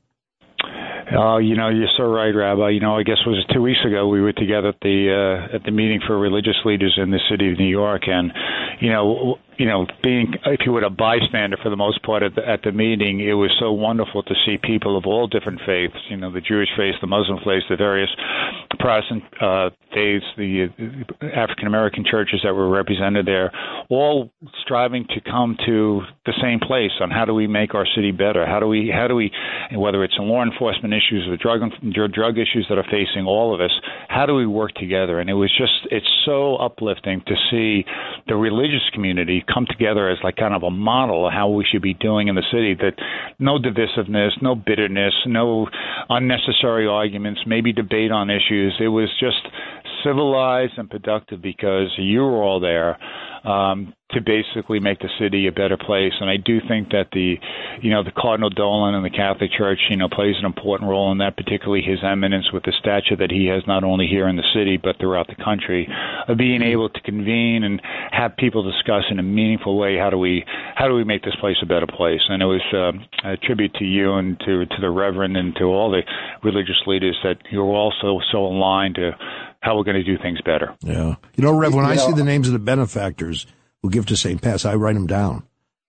[SPEAKER 6] Oh, you know, you're so right, Rabbi. You know, I guess it was two weeks ago we were together at the uh, at the meeting for religious leaders in the city of New York, and you know, you know, being, if you would, a bystander for the most part at the, at the meeting, it was so wonderful to see people of all different faiths. You know, the Jewish faith, the Muslim faith, the various Protestant uh, faiths, the uh, African American churches that were represented there, all striving to come to the same place on how do we make our city better? How do we, how do we, whether it's in law enforcement issues, the drug drug issues that are facing all of us, how do we work together? And it was just, it's so uplifting to see the religious community come together as like kind of a model of how we should be doing in the city. That no divisiveness, no bitterness, no unnecessary arguments, maybe debate on issues. It was just civilized and productive because you were all there um, to basically make the city a better place. And I do think that the, you know, the Cardinal Dolan and the Catholic Church, you know, plays an important role in that, particularly His Eminence with the stature that he has not only here in the city but throughout the country, of being able to convene and have people discuss in a meaningful way how do we how do we make this place a better place. And it was uh, a tribute to you and to to the Reverend and to all the religious leaders that you're also so aligned to how we're going to do things better.
[SPEAKER 4] Yeah. You know, Rev, when
[SPEAKER 5] you
[SPEAKER 4] I
[SPEAKER 5] know,
[SPEAKER 4] see the names of the benefactors who give to Saint Pat's, I write them down.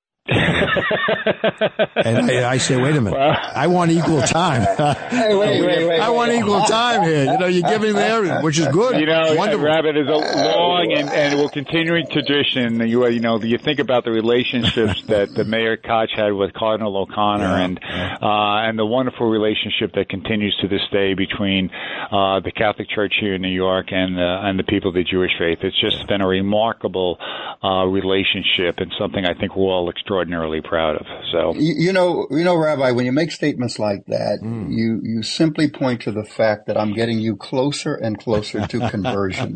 [SPEAKER 4] And I, I say, wait a minute, well, I want equal time.
[SPEAKER 5] Hey, wait, wait, wait,
[SPEAKER 4] I want
[SPEAKER 5] wait.
[SPEAKER 4] equal time here. You know, you're giving there, which is good.
[SPEAKER 6] You know,
[SPEAKER 4] wonderful.
[SPEAKER 6] Rabbit is a long and, and will continuing tradition. You, you know, you think about the relationships that the Mayor Koch had with Cardinal O'Connor,
[SPEAKER 4] yeah,
[SPEAKER 6] and
[SPEAKER 4] yeah.
[SPEAKER 6] Uh, and the wonderful relationship that continues to this day between uh, the Catholic Church here in New York and uh, and the people of the Jewish faith. It's just been a remarkable uh, relationship and something I think we're all extraordinarily proud of. So
[SPEAKER 5] you, you know, you know, Rabbi, when you make statements like that, mm. you you simply point to the fact that I'm getting you closer and closer to conversion.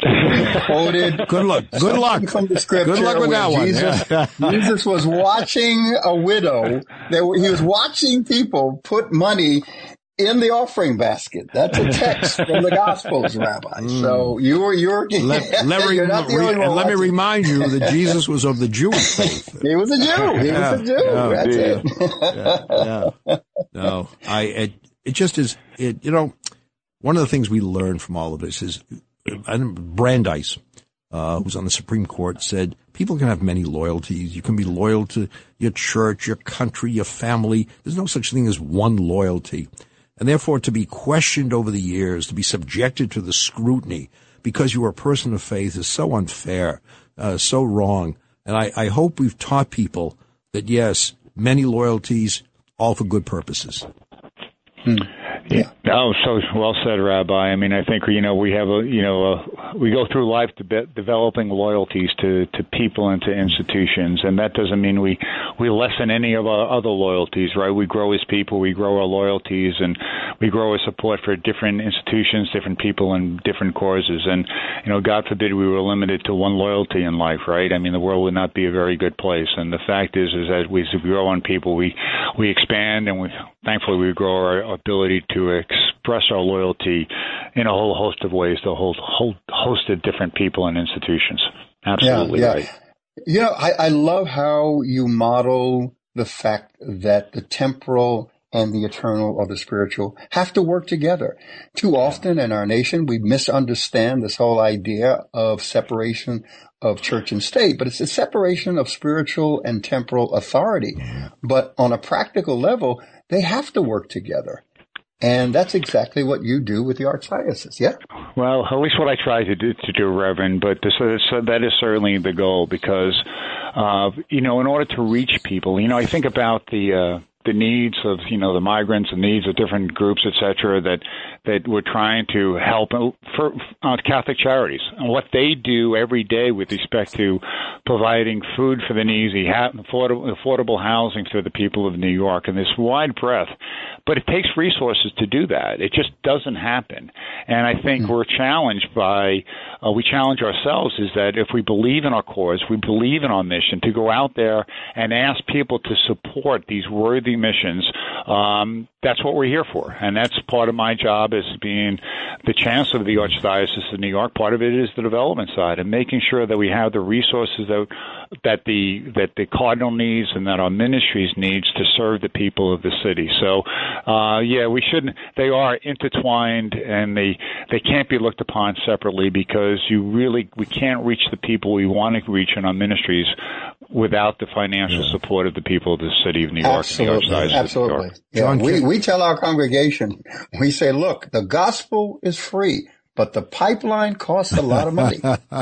[SPEAKER 5] You quoted
[SPEAKER 4] good luck. Good luck
[SPEAKER 5] from the scripture.
[SPEAKER 4] Good luck with that one.
[SPEAKER 5] Jesus,
[SPEAKER 4] Yeah.
[SPEAKER 5] Jesus was watching a widow. That he was watching people put money in the offering basket. That's a text from the Gospels, Rabbi. Mm. So you were, you're,
[SPEAKER 4] let, let,
[SPEAKER 5] you're not the only
[SPEAKER 4] re,
[SPEAKER 5] one
[SPEAKER 4] and let me
[SPEAKER 5] watching.
[SPEAKER 4] remind you that Jesus was of the Jewish faith.
[SPEAKER 5] He was a Jew. He
[SPEAKER 4] yeah,
[SPEAKER 5] was a Jew.
[SPEAKER 4] yeah,
[SPEAKER 5] That's
[SPEAKER 4] yeah,
[SPEAKER 5] it.
[SPEAKER 4] yeah, yeah. No, I, it, it just is, it, you know, one of the things we learned from all of this is, uh, Brandeis, uh, who's on the Supreme Court, said people can have many loyalties. You can be loyal to your church, your country, your family. There's no such thing as one loyalty. And therefore, to be questioned over the years, to be subjected to the scrutiny because you are a person of faith is so unfair, uh, so wrong. And I, I hope we've taught people that, yes, many loyalties, all for good purposes.
[SPEAKER 5] Hmm.
[SPEAKER 6] Yeah. Oh, so well said, Rabbi. I mean, I think, you know, we have a, you know, a, we go through life de- developing loyalties to, to people and to institutions, and that doesn't mean we, we lessen any of our other loyalties, right? We grow as people, we grow our loyalties, and we grow our support for different institutions, different people, and different causes. And, you know, God forbid we were limited to one loyalty in life, right? I mean, the world would not be a very good place. And the fact is, is that we, as we grow on people, we, we expand, and we, thankfully we grow our ability to express our loyalty in a whole host of ways to a whole, whole host of different people and institutions. Absolutely
[SPEAKER 5] yeah, yeah.
[SPEAKER 6] right.
[SPEAKER 5] You know, I, I love how you model the fact that the temporal and the eternal or the spiritual have to work together. Too often in our nation, we misunderstand this whole idea of separation of church and state, but it's a separation of spiritual and temporal authority. But on a practical level, they have to work together. And that's exactly what you do with the Archdiocese, yeah?
[SPEAKER 6] Well, at least what I try to do, to do, Reverend, but this is, that is certainly the goal because, uh, you know, in order to reach people, you know, I think about the, uh, the needs of, you know, the migrants, the needs of different groups, et cetera, that, that we're trying to help for uh, Catholic Charities and what they do every day with respect to providing food for the needy, affordable, affordable housing for the people of New York, and this wide breadth. But it takes resources to do that. It just doesn't happen. And I think mm-hmm. we're challenged by, uh, we challenge ourselves is that if we believe in our cause, we believe in our mission, to go out there and ask people to support these worthy missions, um, that's what we're here for. And that's part of my job as being the chancellor of the Archdiocese of New York. Part of it is the development side and making sure that we have the resources that that the that the Cardinal needs and that our ministries needs to serve the people of the city. So, uh, yeah, we shouldn't. They are intertwined, and they they can't be looked upon separately because you really we can't reach the people we want to reach in our ministries without the financial yeah. support of the people of the city of New York.
[SPEAKER 5] Absolutely,
[SPEAKER 6] and the Archdiocese
[SPEAKER 5] absolutely.
[SPEAKER 6] of New York.
[SPEAKER 5] Yeah,
[SPEAKER 4] John,
[SPEAKER 5] we we tell our congregation, we say, look, the gospel is free, but the pipeline costs a lot of money.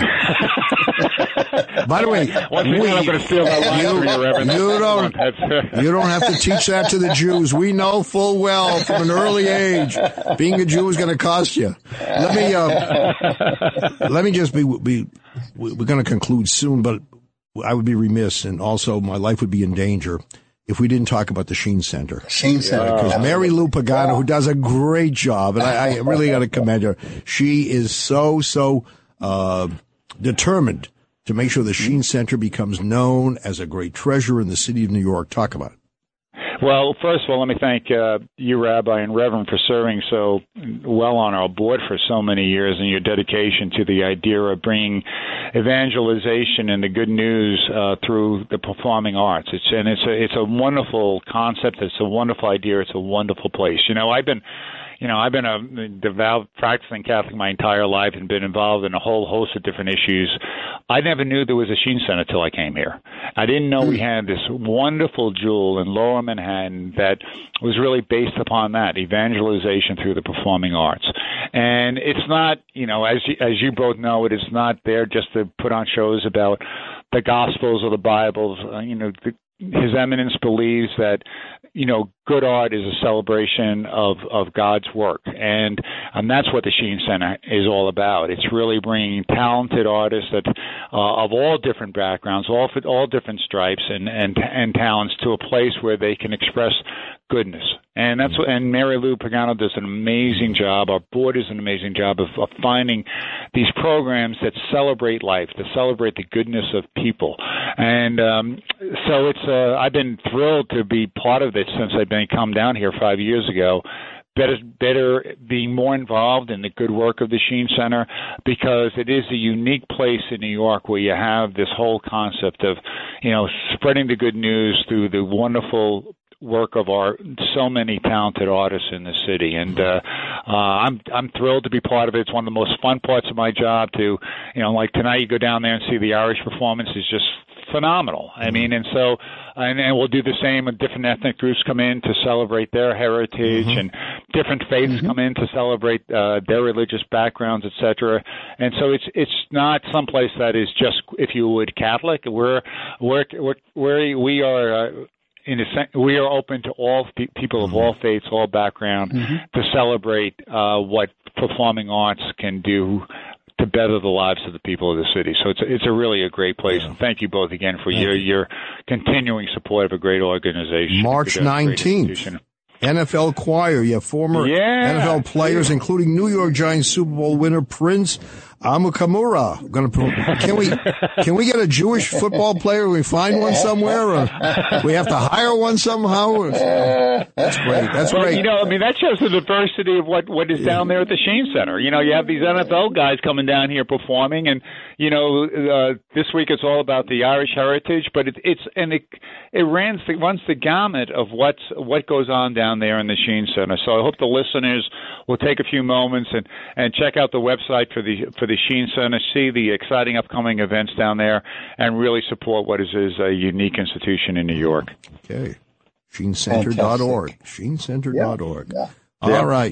[SPEAKER 4] By the way,
[SPEAKER 6] Once again,
[SPEAKER 4] we,
[SPEAKER 6] I'm going to steal that line
[SPEAKER 4] you,
[SPEAKER 6] from you, Reverend.
[SPEAKER 4] you don't, you don't have to teach that to the Jews. We know full well from an early age, being a Jew is going to cost you. Let me, uh, let me just be, be, we're going to conclude soon, but I would be remiss, and also my life would be in danger if we didn't talk about the Sheen Center.
[SPEAKER 5] Sheen Center.
[SPEAKER 4] Because yeah. Mary Lou Pagano, who does a great job, and I, I really got to commend her. She is so, so uh determined to make sure the Sheen Center becomes known as a great treasure in the city of New York. Talk about it.
[SPEAKER 6] Well, first of all, let me thank uh, you, Rabbi, and Reverend, for serving so well on our board for so many years, and your dedication to the idea of bringing evangelization and the good news uh, through the performing arts. It's and it's a it's a wonderful concept. It's a wonderful idea. It's a wonderful place. You know, I've been. You know, I've been a devout practicing Catholic my entire life and been involved in a whole host of different issues. I never knew there was a Sheen Center till I came here. I didn't know we had this wonderful jewel in Lower Manhattan that was really based upon that, evangelization through the performing arts. And it's not, you know, as you, as you both know, it is not there just to put on shows about the Gospels or the Bibles. Uh, you know, the, His Eminence believes that, you know, good art is a celebration of, of God's work. And and that's what the Sheen Center is all about. It's really bringing talented artists that uh, of all different backgrounds, all all different stripes and, and, and talents to a place where they can express goodness. And that's what, and Mary Lou Pagano does an amazing job. Our board does an amazing job of, of finding these programs that celebrate life, that celebrate the goodness of people. And um, so it's uh, I've been thrilled to be part of it since I've been come down here five years ago. Better, better being more involved in the good work of the Sheen Center, because it is a unique place in New York where you have this whole concept of, you know, spreading the good news through the wonderful work of our so many talented artists in the city, and uh, uh, I'm I'm thrilled to be part of it. It's one of the most fun parts of my job. To, you know, like tonight, you go down there and see the Irish performance is just phenomenal. I mean, and so, and, and we'll do the same when different ethnic groups come in to celebrate their heritage, mm-hmm. and different faiths mm-hmm. come in to celebrate uh, their religious backgrounds, et cetera. And so it's it's not someplace that is just, if you would, Catholic. We're we're we're, we're we are. Uh, In a sense, we are open to all pe- people of all faiths, all backgrounds, mm-hmm. to celebrate uh, what performing arts can do to better the lives of the people of the city. So it's a, it's a really a great place. Yeah. And thank you both again for your, your continuing support of a great organization.
[SPEAKER 4] March nineteenth. N F L choir. You have former
[SPEAKER 6] yeah.
[SPEAKER 4] N F L players, including New York Giants Super Bowl winner Prince Amukamara. Going to can we can we get a Jewish football player? Can we find one somewhere, or we have to hire one somehow? That's great. That's
[SPEAKER 6] well,
[SPEAKER 4] great.
[SPEAKER 6] You know, I mean, that shows the diversity of what what is down there at the Sheen Center. You know, you have these N F L guys coming down here performing, and you know, uh, this week it's all about the Irish heritage, but it, it's and it it runs the, runs the gamut of what's what goes on down there in the Sheen Center. So I hope the listeners will take a few moments and, and check out the website for the for the Sheen Center, see the exciting upcoming events down there, and really support what is, is a unique institution in New York.
[SPEAKER 4] Okay. Sheen Center dot org. Sheen Center dot org.
[SPEAKER 5] Yeah.
[SPEAKER 4] All
[SPEAKER 5] yeah.
[SPEAKER 4] right.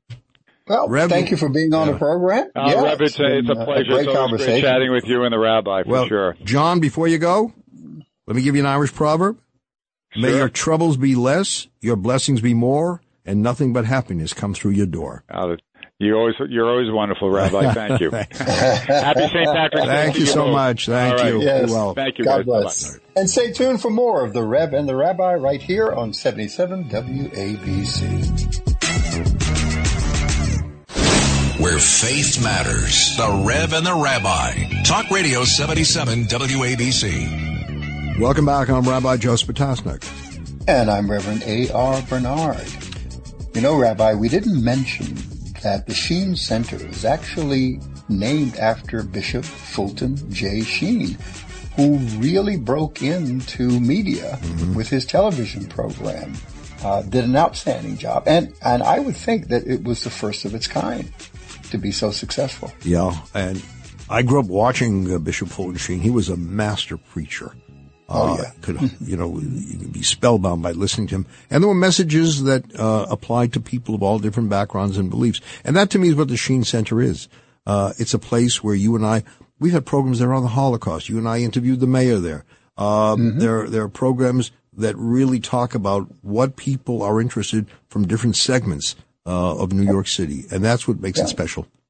[SPEAKER 5] Well,
[SPEAKER 4] Rev,
[SPEAKER 5] thank you for being on
[SPEAKER 4] yeah.
[SPEAKER 5] the program.
[SPEAKER 6] Uh,
[SPEAKER 5] yeah,
[SPEAKER 6] Rev, it's, it's, a pleasure.
[SPEAKER 5] A great
[SPEAKER 6] it's
[SPEAKER 5] conversation.
[SPEAKER 6] Great chatting with you and the rabbi, for
[SPEAKER 4] well,
[SPEAKER 6] sure.
[SPEAKER 4] John, before you go, let me give you an Irish proverb.
[SPEAKER 6] Sure.
[SPEAKER 4] May your troubles be less, your blessings be more, and nothing but happiness come through your door.
[SPEAKER 6] Uh, you always, you're always wonderful, Rabbi. Thank you. Happy Saint Patrick's Day.
[SPEAKER 4] Thank you so
[SPEAKER 6] both.
[SPEAKER 4] much. Thank
[SPEAKER 6] All
[SPEAKER 4] you.
[SPEAKER 6] right.
[SPEAKER 5] Yes.
[SPEAKER 4] Well,
[SPEAKER 6] Thank you,
[SPEAKER 5] God
[SPEAKER 6] guys.
[SPEAKER 5] bless.
[SPEAKER 6] Bye-bye.
[SPEAKER 5] And stay tuned for more of the Rev and the Rabbi right here on seventy-seven W A B C.
[SPEAKER 2] Where faith matters. The Rev and the Rabbi. Talk Radio seventy-seven W A B C.
[SPEAKER 4] welcome back. I'm Rabbi Joe Spatasnik.
[SPEAKER 5] And I'm Reverend A R. Bernard. You know, Rabbi, we didn't mention that the Sheen Center is actually named after Bishop Fulton J. Sheen, who really broke into media mm-hmm. with his television program. Uh, did an outstanding job. And, and I would think that it was the first of its kind to be so successful.
[SPEAKER 4] Yeah, and I grew up watching uh, Bishop Fulton Sheen. He was a master preacher.
[SPEAKER 5] Oh,
[SPEAKER 4] uh,
[SPEAKER 5] yeah.
[SPEAKER 4] Could, you know, you could be spellbound by listening to him. And there were messages that uh, applied to people of all different backgrounds and beliefs. And that, to me, is what the Sheen Center is. Uh, it's a place where you and I, we've had programs there on the Holocaust. You and I interviewed the mayor there. Um, mm-hmm. There, there are programs that really talk about what people are interested from different segments uh, of New York City. And that's what makes
[SPEAKER 5] yeah.
[SPEAKER 4] it special.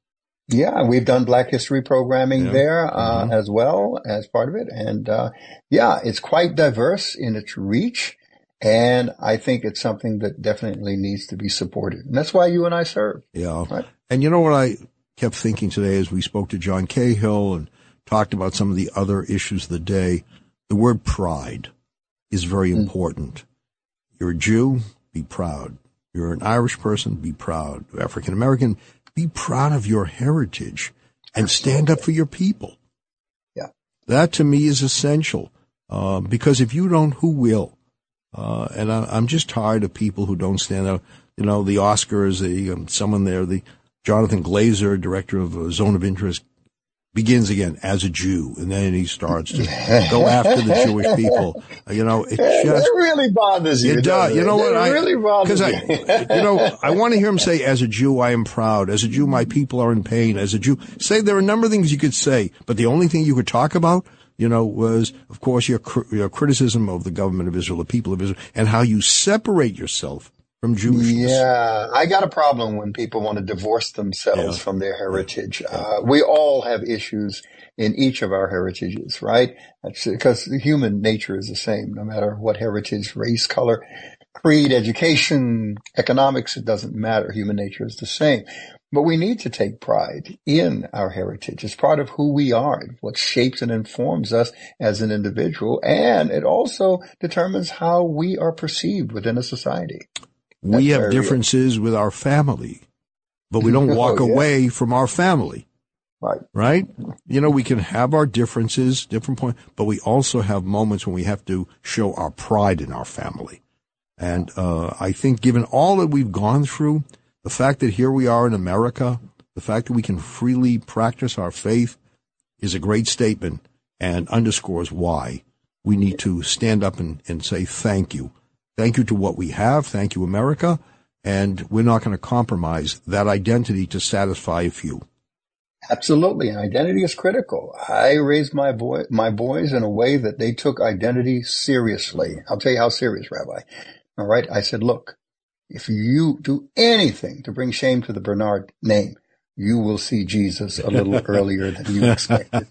[SPEAKER 5] Yeah, we've done Black History programming
[SPEAKER 4] Yeah.
[SPEAKER 5] there uh,
[SPEAKER 4] Mm-hmm.
[SPEAKER 5] as well as part of it. And uh, yeah, it's quite diverse in its reach. And I think it's something that definitely needs to be supported. And that's why you and I serve.
[SPEAKER 4] Yeah.
[SPEAKER 5] Right.
[SPEAKER 4] And you know what I kept thinking today as we spoke to John Cahill and talked about some of the other issues of the day? The word pride is very mm. important. You're a Jew, be proud. You're an Irish person, be proud. African American, be proud of your heritage and stand up for your people.
[SPEAKER 5] Yeah.
[SPEAKER 4] That to me is essential. Uh, because if you don't, who will? Uh, and I, I'm just tired of people who don't stand up. You know, the Oscars, the, um, someone there, the Jonathan Glazer, director of uh, Zone of Interest, begins again as a Jew, and then he starts to go after the Jewish people. You know, it just
[SPEAKER 5] it really bothers you.
[SPEAKER 4] It does.
[SPEAKER 5] It?
[SPEAKER 4] You know
[SPEAKER 5] it
[SPEAKER 4] what?
[SPEAKER 5] It really bothers
[SPEAKER 4] I,
[SPEAKER 5] you.
[SPEAKER 4] you know, I want to hear him say, "As a Jew, I am proud. As a Jew, my people are in pain. As a Jew," say there are a number of things you could say, but the only thing you could talk about, you know, was, of course, your your criticism of the government of Israel, the people of Israel, and how you separate yourself from Jewishness.
[SPEAKER 5] Yeah, I got a problem when people want to divorce themselves
[SPEAKER 4] Yeah.
[SPEAKER 5] from their heritage. Uh, we all have issues in each of our heritages, right? That's because human nature is the same, no matter what heritage, race, color, creed, education, economics, it doesn't matter. Human nature is the same. But we need to take pride in our heritage. It's part of who we are, what shapes and informs us as an individual, and it also determines how we are perceived within a society.
[SPEAKER 4] We
[SPEAKER 5] That's
[SPEAKER 4] have
[SPEAKER 5] very
[SPEAKER 4] differences with our family, but we don't walk
[SPEAKER 5] Oh, yeah.
[SPEAKER 4] away from our family,
[SPEAKER 5] Right.
[SPEAKER 4] right? You know, we can have our differences, different points, but we also have moments when we have to show our pride in our family. And uh I think given all that we've gone through, the fact that here we are in America, the fact that we can freely practice our faith is a great statement and underscores why we need to stand up and, and say thank you. Thank you to what we have. Thank you, America. And we're not going to compromise that identity to satisfy a few.
[SPEAKER 5] Absolutely. Identity is critical. I raised my boy, my boys in a way that they took identity seriously. I'll tell you how serious, Rabbi. All right. I said, look, if you do anything to bring shame to the Bernard name, you will see Jesus a little earlier than you expected.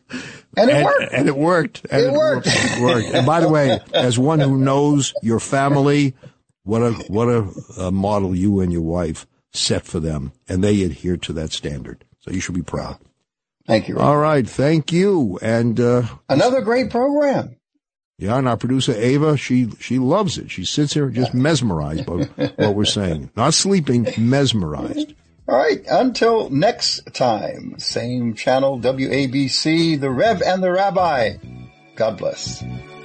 [SPEAKER 5] And it
[SPEAKER 4] and,
[SPEAKER 5] worked.
[SPEAKER 4] And it worked. And
[SPEAKER 5] it, it worked.
[SPEAKER 4] It worked. And by the way, as one who knows your family, what a what a, a model you and your wife set for them, and they adhere to that standard. So you should be proud.
[SPEAKER 5] Thank you. Rabbi.
[SPEAKER 4] All right, thank you. And uh,
[SPEAKER 5] another great program.
[SPEAKER 4] Yeah, and our producer Ava, she she loves it. She sits here just mesmerized by what we're saying, not sleeping, mesmerized.
[SPEAKER 5] All right. Until next time, same channel, W A B C, the Rev and the Rabbi. God bless.